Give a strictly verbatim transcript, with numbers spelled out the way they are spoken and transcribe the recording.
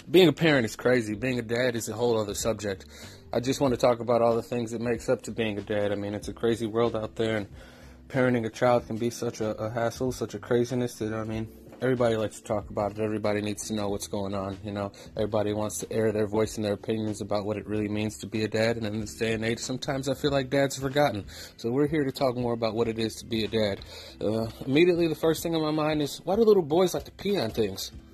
Being a parent is crazy. Being a dad is a whole other subject. I just want to talk about all the things that makes up to being a dad. I mean, it's a crazy world out there, and parenting a child can be such a, a hassle, such a craziness that, I mean, everybody likes to talk about it. Everybody needs to know what's going on, you know. Everybody wants to air their voice and their opinions about what it really means to be a dad, and in this day and age, sometimes I feel like dads are forgotten. So we're here to talk more about what it is to be a dad. Uh, immediately, the first thing on my mind is, why do little boys like to pee on things?